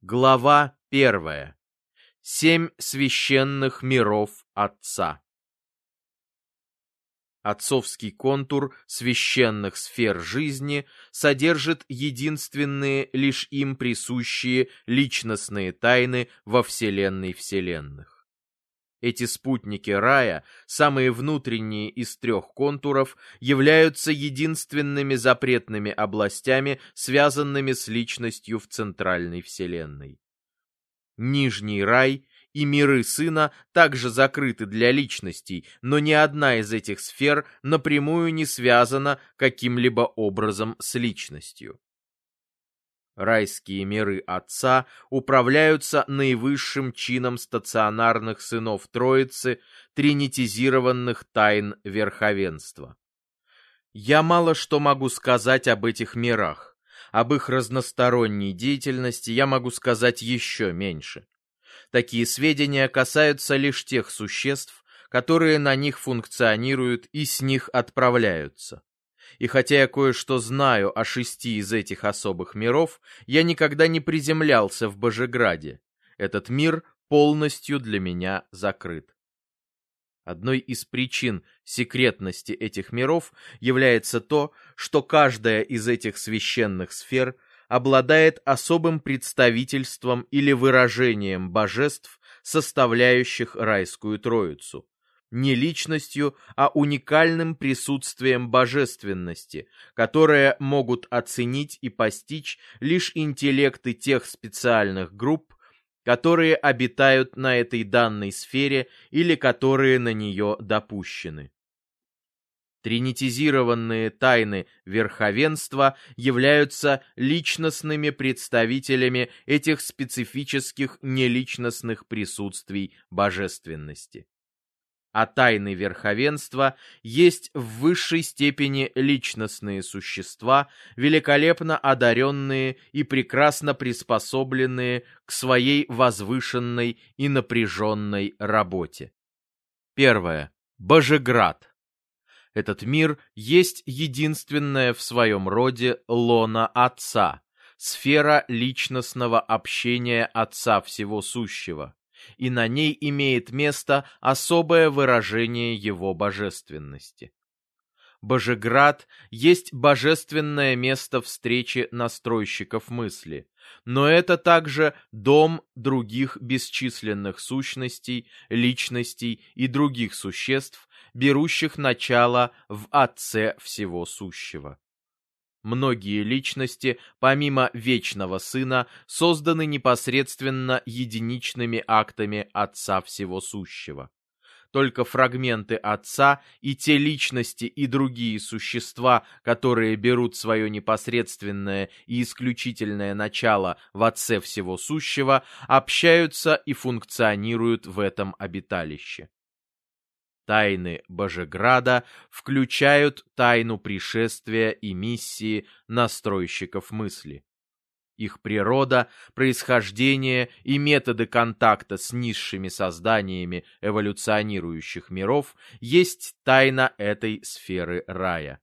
Глава 1. 7 священных миров Отца. Отцовский контур священных сфер жизни содержит единственные лишь им присущие личностные тайны во вселенной вселенных. Эти спутники рая, самые внутренние из 3 контуров, являются единственными запретными областями, связанными с личностью в центральной вселенной. Нижний рай и миры Сына также закрыты для личностей, но ни одна из этих сфер напрямую не связана каким-либо образом с личностью. Райские миры Отца управляются наивысшим чином стационарных сынов Троицы, тринитизированных тайн верховенства. Я мало что могу сказать об этих мирах. Об их разносторонней деятельности я могу сказать еще меньше. Такие сведения касаются лишь тех существ, которые на них функционируют и с них отправляются. И хотя я кое-что знаю о 6 из этих особых миров, я никогда не приземлялся в Божеграде. Этот мир полностью для меня закрыт. Одной из причин секретности этих миров является то, что каждая из этих священных сфер обладает особым представительством или выражением божеств, составляющих райскую троицу. Не личностью, а уникальным присутствием божественности, которое могут оценить и постичь лишь интеллекты тех специальных групп, которые обитают на этой данной сфере или которые на нее допущены. Тринитизированные тайны верховенства являются личностными представителями этих специфических неличностных присутствий божественности. А тайны верховенства есть в высшей степени личностные существа, великолепно одаренные и прекрасно приспособленные к своей возвышенной и напряженной работе. 1. Божеград. Этот мир есть единственная в своем роде лона Отца, сфера личностного общения Отца Всего Сущего, и на ней имеет место особое выражение его божественности. Божеград есть божественное место встречи настройщиков мысли, но это также дом других бесчисленных сущностей, личностей и других существ, берущих начало в Отце Всего Сущего. Многие личности, помимо Вечного Сына, созданы непосредственно единичными актами Отца Всего Сущего. Только фрагменты Отца и те личности и другие существа, которые берут свое непосредственное и исключительное начало в Отце Всего Сущего, общаются и функционируют в этом обиталище. Тайны Божеграда включают тайну пришествия и миссии настройщиков мысли. Их природа, происхождение и методы контакта с низшими созданиями эволюционирующих миров есть тайна этой сферы рая.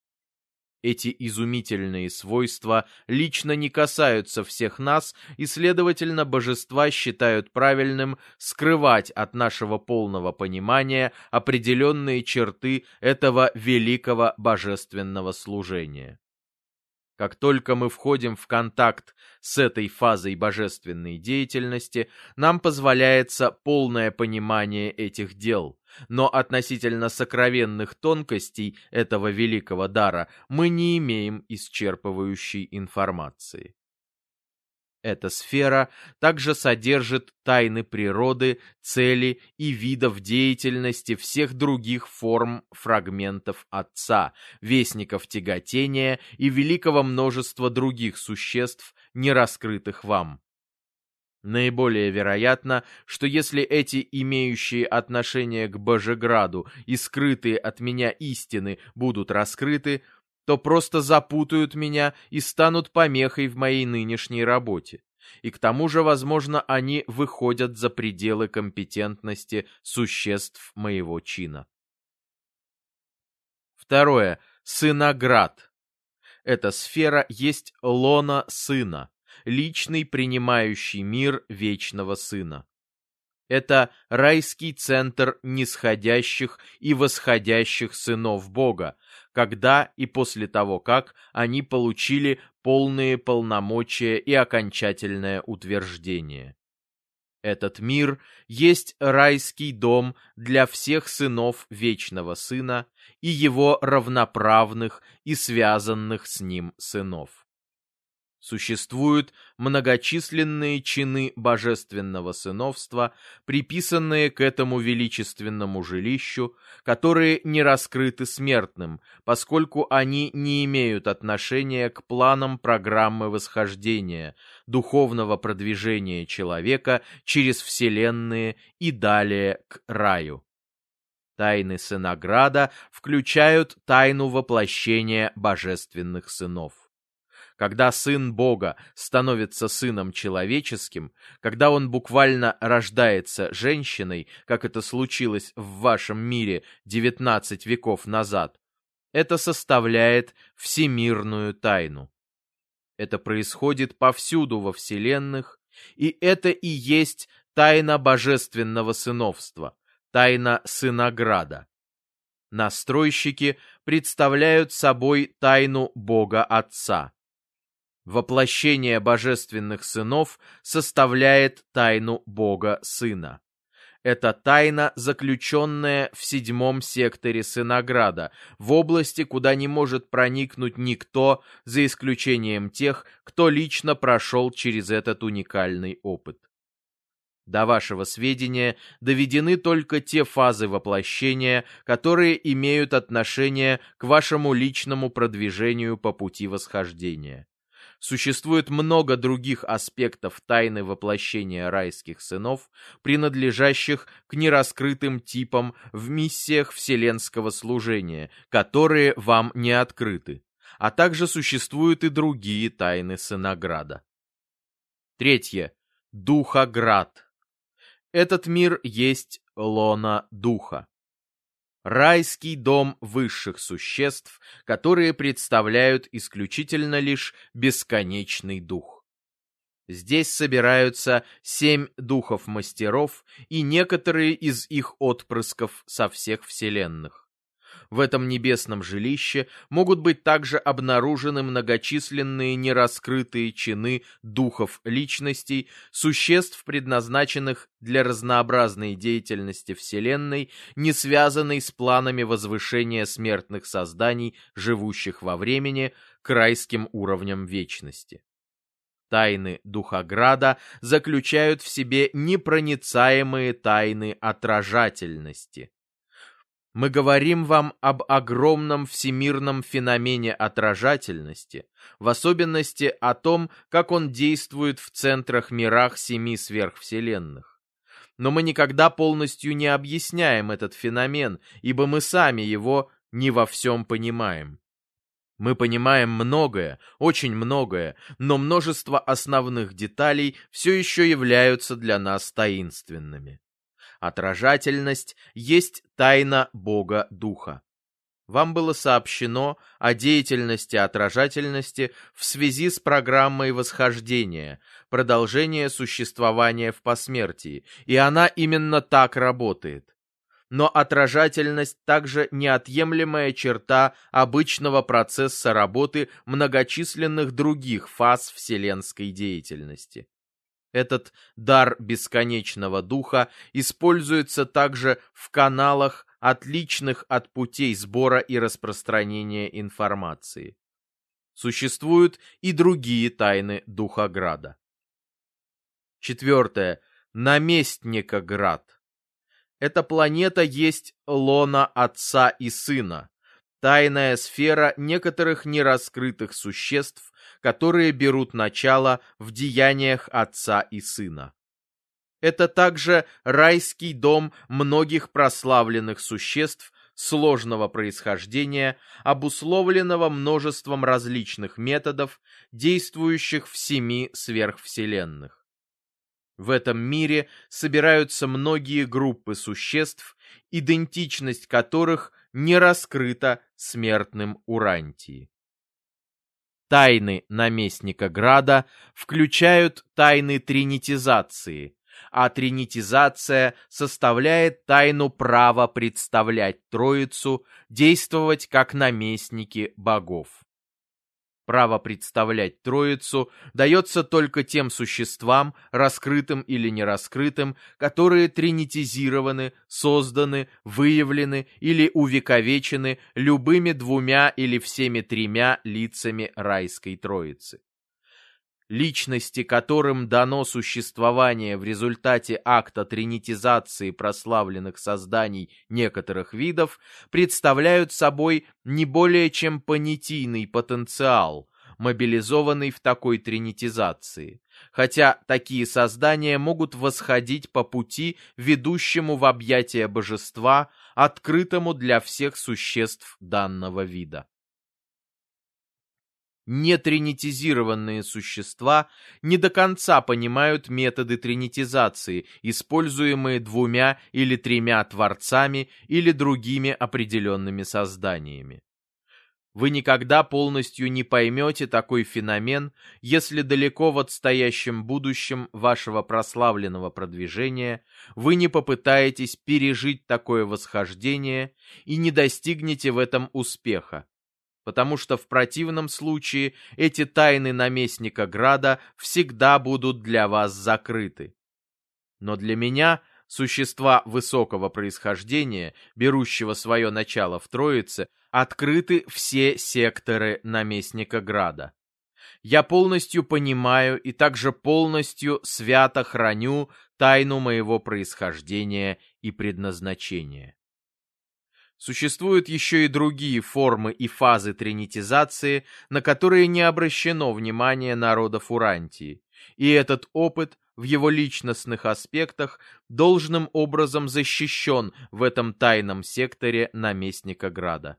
Эти изумительные свойства лично не касаются всех нас, и, следовательно, божества считают правильным скрывать от нашего полного понимания определенные черты этого великого божественного служения. Как только мы входим в контакт с этой фазой божественной деятельности, нам позволяется полное понимание этих дел, но относительно сокровенных тонкостей этого великого дара мы не имеем исчерпывающей информации. Эта сфера также содержит тайны природы, цели и видов деятельности всех других форм фрагментов Отца, вестников тяготения и великого множества других существ, не раскрытых вам. Наиболее вероятно, что если эти имеющие отношение к Божеграду и скрытые от меня истины будут раскрыты, то просто запутают меня и станут помехой в моей нынешней работе. И к тому же, возможно, они выходят за пределы компетентности существ моего чина. 2. Сыноград. Эта сфера есть лона Сына, личный принимающий мир вечного Сына. Это райский центр нисходящих и восходящих сынов Бога, когда и после того, как они получили полные полномочия и окончательное утверждение. Этот мир есть райский дом для всех сынов Вечного Сына и его равноправных и связанных с ним сынов. Существуют многочисленные чины божественного сыновства, приписанные к этому величественному жилищу, которые не раскрыты смертным, поскольку они не имеют отношения к планам программы восхождения, духовного продвижения человека через вселенные и далее к раю. Тайны Сынограда включают тайну воплощения божественных сынов. Когда Сын Бога становится Сыном Человеческим, когда Он буквально рождается женщиной, как это случилось в вашем мире 19 веков назад, это составляет всемирную тайну. Это происходит повсюду во вселенных, и это и есть тайна божественного сыновства, тайна Сынограда. Настройщики представляют собой тайну Бога Отца. Воплощение божественных сынов составляет тайну Бога Сына. Это тайна, заключенная в 7-м секторе Сынограда, в области, куда не может проникнуть никто, за исключением тех, кто лично прошел через этот уникальный опыт. До вашего сведения доведены только те фазы воплощения, которые имеют отношение к вашему личному продвижению по пути восхождения. Существует много других аспектов тайны воплощения райских сынов, принадлежащих к нераскрытым типам в миссиях вселенского служения, которые вам не открыты, а также существуют и другие тайны Сынограда. Третье. Духоград. Этот мир есть лона Духа. Райский дом высших существ, которые представляют исключительно лишь бесконечный дух. Здесь собираются 7 духов-мастеров и некоторые из их отпрысков со всех вселенных. В этом небесном жилище могут быть также обнаружены многочисленные нераскрытые чины духов личностей, существ, предназначенных для разнообразной деятельности Вселенной, не связанной с планами возвышения смертных созданий, живущих во времени, к райским уровням вечности. Тайны Духограда заключают в себе непроницаемые тайны отражательности. Мы говорим вам об огромном всемирном феномене отражательности, в особенности о том, как он действует в центрах-мирах 7 сверхвселенных. Но мы никогда полностью не объясняем этот феномен, ибо мы сами его не во всем понимаем. Мы понимаем многое, очень многое, но множество основных деталей все еще являются для нас таинственными. Отражательность есть тайна Бога Духа. Вам было сообщено о деятельности отражательности в связи с программой восхождения, продолжение существования в посмертии, и она именно так работает. Но отражательность также неотъемлемая черта обычного процесса работы многочисленных других фаз вселенской деятельности. Этот дар бесконечного духа используется также в каналах, отличных от путей сбора и распространения информации. Существуют и другие тайны Духограда. Четвертое. Наместникоград. Эта планета есть лона Отца и Сына, тайная сфера некоторых нераскрытых существ, которые берут начало в деяниях Отца и Сына. Это также райский дом многих прославленных существ сложного происхождения, обусловленного множеством различных методов, действующих в 7 сверхвселенных. В этом мире собираются многие группы существ, идентичность которых не раскрыта смертным Урантии. Тайны наместника Града включают тайны тринитизации, а тринитизация составляет тайну права представлять Троицу, действовать как наместники богов. Право представлять Троицу дается только тем существам, раскрытым или нераскрытым, которые тринитизированы, созданы, выявлены или увековечены любыми двумя или всеми тремя лицами райской Троицы. Личности, которым дано существование в результате акта тринитизации прославленных созданий некоторых видов, представляют собой не более чем понятийный потенциал, мобилизованный в такой тринитизации, хотя такие создания могут восходить по пути, ведущему в объятия божества, открытому для всех существ данного вида. Нетринитизированные существа не до конца понимают методы тринитизации, используемые двумя или тремя творцами или другими определенными созданиями. Вы никогда полностью не поймете такой феномен, если далеко в отстоящем будущем вашего прославленного продвижения вы не попытаетесь пережить такое восхождение и не достигнете в этом успеха, потому что в противном случае эти тайны наместника Града всегда будут для вас закрыты. Но для меня, существа высокого происхождения, берущего свое начало в Троице, открыты все секторы наместника Града. Я полностью понимаю и также полностью свято храню тайну моего происхождения и предназначения. Существуют еще и другие формы и фазы тринитизации, на которые не обращено внимание народов Урантии, и этот опыт в его личностных аспектах должным образом защищен в этом тайном секторе наместника Града.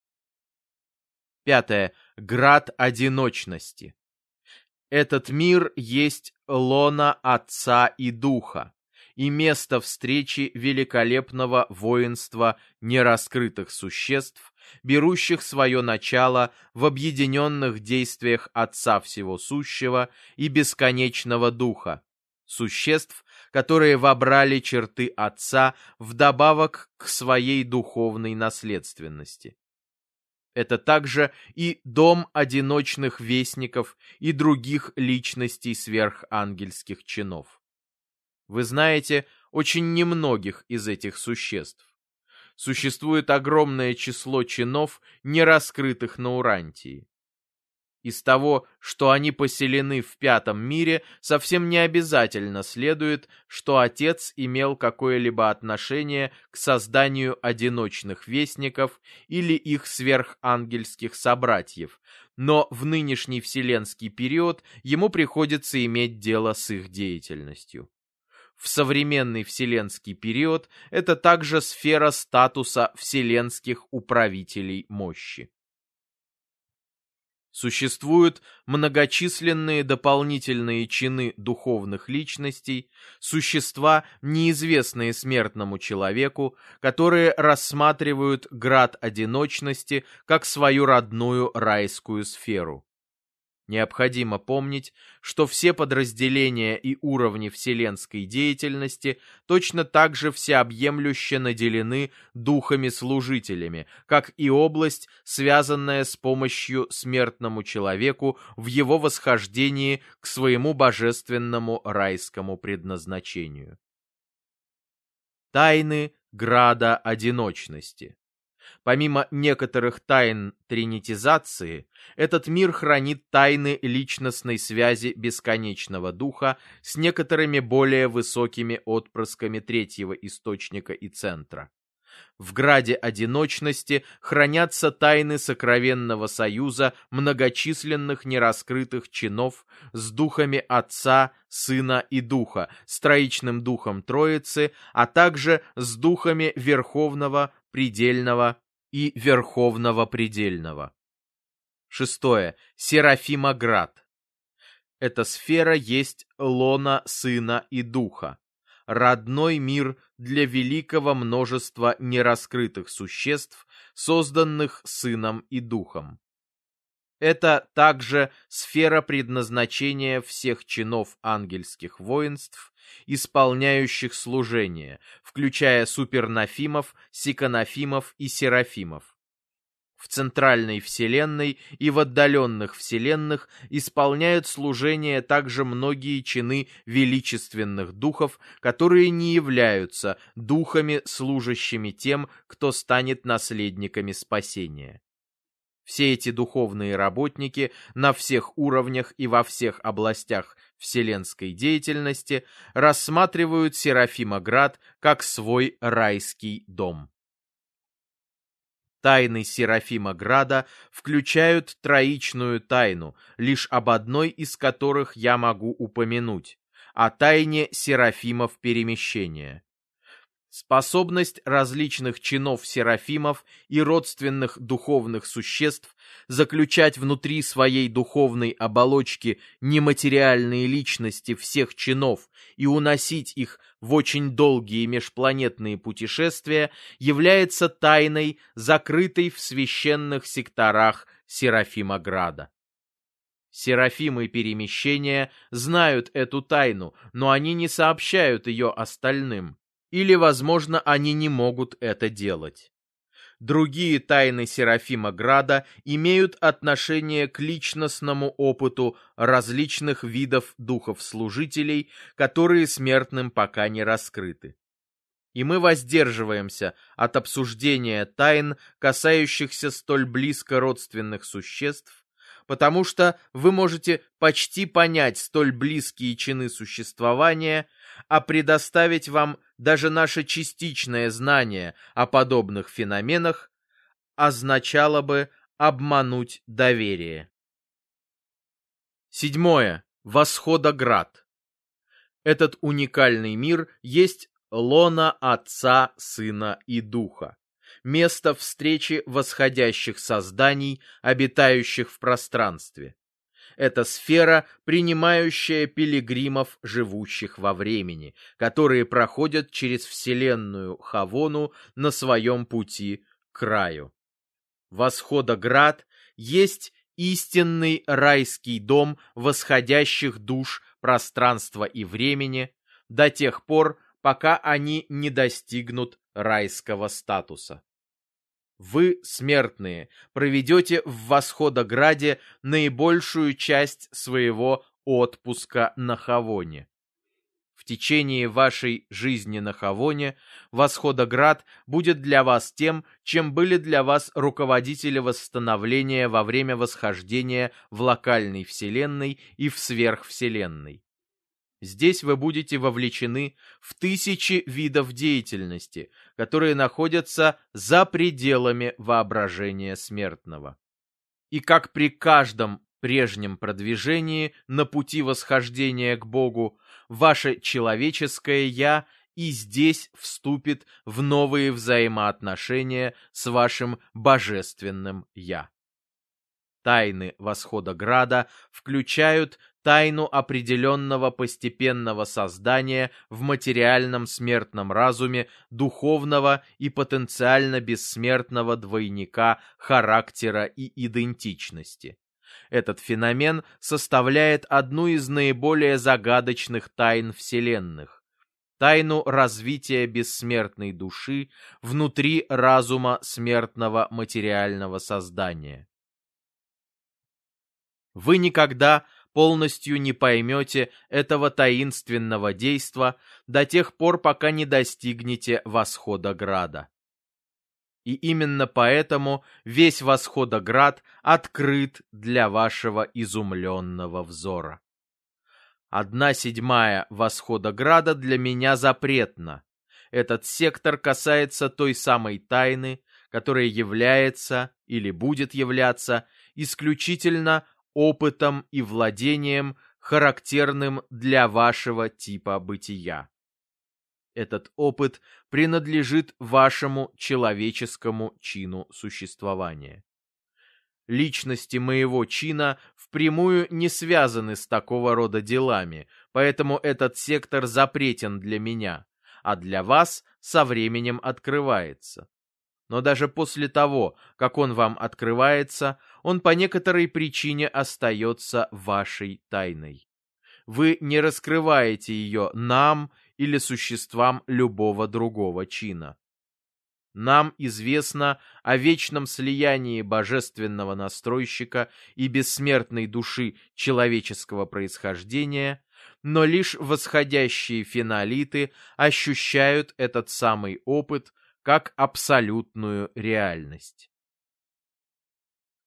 5. Град одиночности. Этот мир есть лона Отца и Духа, и место встречи великолепного воинства нераскрытых существ, берущих свое начало в объединенных действиях Отца Всего Сущего и Бесконечного Духа, существ, которые вобрали черты Отца вдобавок к своей духовной наследственности. Это также и дом одиночных вестников и других личностей сверхангельских чинов. Вы знаете очень немногих из этих существ. Существует огромное число чинов, не раскрытых на Урантии. Из того, что они поселены в пятом мире, совсем не обязательно следует, что Отец имел какое-либо отношение к созданию одиночных вестников или их сверхангельских собратьев, но в нынешний вселенский период ему приходится иметь дело с их деятельностью. В современный вселенский период это также сфера статуса вселенских управителей мощи. Существуют многочисленные дополнительные чины духовных личностей, существа, неизвестные смертному человеку, которые рассматривают град одиночности как свою родную райскую сферу. Необходимо помнить, что все подразделения и уровни вселенской деятельности точно так же всеобъемлюще наделены духами-служителями, как и область, связанная с помощью смертному человеку в его восхождении к своему божественному райскому предназначению. Тайны града одиночности. Помимо некоторых тайн тринитизации, этот мир хранит тайны личностной связи бесконечного духа с некоторыми более высокими отпрысками третьего источника и центра. В граде одиночности хранятся тайны сокровенного союза многочисленных нераскрытых чинов с духами Отца, Сына и Духа, с троичным духом Троицы, а также с духами Верховного, Предельного и Верховного Предельного. 6. Серафимоград. Эта сфера есть лона Сына и Духа, родной мир для великого множества нераскрытых существ, созданных Сыном и Духом. Это также сфера предназначения всех чинов ангельских воинств, исполняющих служение, включая супернафимов, сиконафимов и серафимов. В центральной вселенной и в отдаленных вселенных исполняют служение также многие чины величественных духов, которые не являются духами, служащими тем, кто станет наследниками спасения. Все эти духовные работники на всех уровнях и во всех областях вселенской деятельности рассматривают Серафимоград как свой райский дом. Тайны Серафимограда включают троичную тайну, лишь об одной из которых я могу упомянуть, о тайне Серафимов перемещения. Способность различных чинов серафимов и родственных духовных существ заключать внутри своей духовной оболочки нематериальные личности всех чинов и уносить их в очень долгие межпланетные путешествия является тайной, закрытой в священных секторах Серафимограда. Серафимы перемещения знают эту тайну, но они не сообщают ее остальным. Или, возможно, они не могут это делать. Другие тайны Серафимограда имеют отношение к личностному опыту различных видов духов-служителей, которые смертным пока не раскрыты. И мы воздерживаемся от обсуждения тайн, касающихся столь близко родственных существ, потому что вы можете почти понять столь близкие чины существования, а предоставить вам даже наше частичное знание о подобных феноменах означало бы обмануть доверие. 7. Восходоград. Этот уникальный мир есть лона Отца, Сына и Духа, место встречи восходящих созданий, обитающих в пространстве. Это сфера, принимающая пилигримов, живущих во времени, которые проходят через вселенную Хавону на своем пути к краю. Восходоград есть истинный райский дом восходящих душ пространства и времени до тех пор, пока они не достигнут райского статуса. Вы, смертные, проведете в Восходограде наибольшую часть своего отпуска на Хавоне. В течение вашей жизни на Хавоне Восходоград будет для вас тем, чем были для вас руководители восстановления во время восхождения в локальной вселенной и в сверхвселенной. Здесь вы будете вовлечены в тысячи видов деятельности, которые находятся за пределами воображения смертного. И как при каждом прежнем продвижении на пути восхождения к Богу, ваше человеческое «я» и здесь вступит в новые взаимоотношения с вашим божественным «я». Тайны Восходограда включают тайну определенного постепенного создания в материальном смертном разуме духовного и потенциально бессмертного двойника характера и идентичности. Этот феномен составляет одну из наиболее загадочных тайн вселенных. Тайну развития бессмертной души внутри разума смертного материального создания. Вы никогда полностью не поймете этого таинственного действа до тех пор, пока не достигнете Восходограда. И именно поэтому весь Восходоград открыт для вашего изумленного взора. 1/7 Восходограда для меня запретна. Этот сектор касается той самой тайны, которая является или будет являться исключительно опытом и владением, характерным для вашего типа бытия. Этот опыт принадлежит вашему человеческому чину существования. Личности моего чина впрямую не связаны с такого рода делами, поэтому этот сектор запретен для меня, а для вас со временем открывается. Но даже после того, как он вам открывается, он по некоторой причине остается вашей тайной. Вы не раскрываете ее нам или существам любого другого чина. Нам известно о вечном слиянии божественного настройщика и бессмертной души человеческого происхождения, но лишь восходящие фенолиты ощущают этот самый опыт как абсолютную реальность.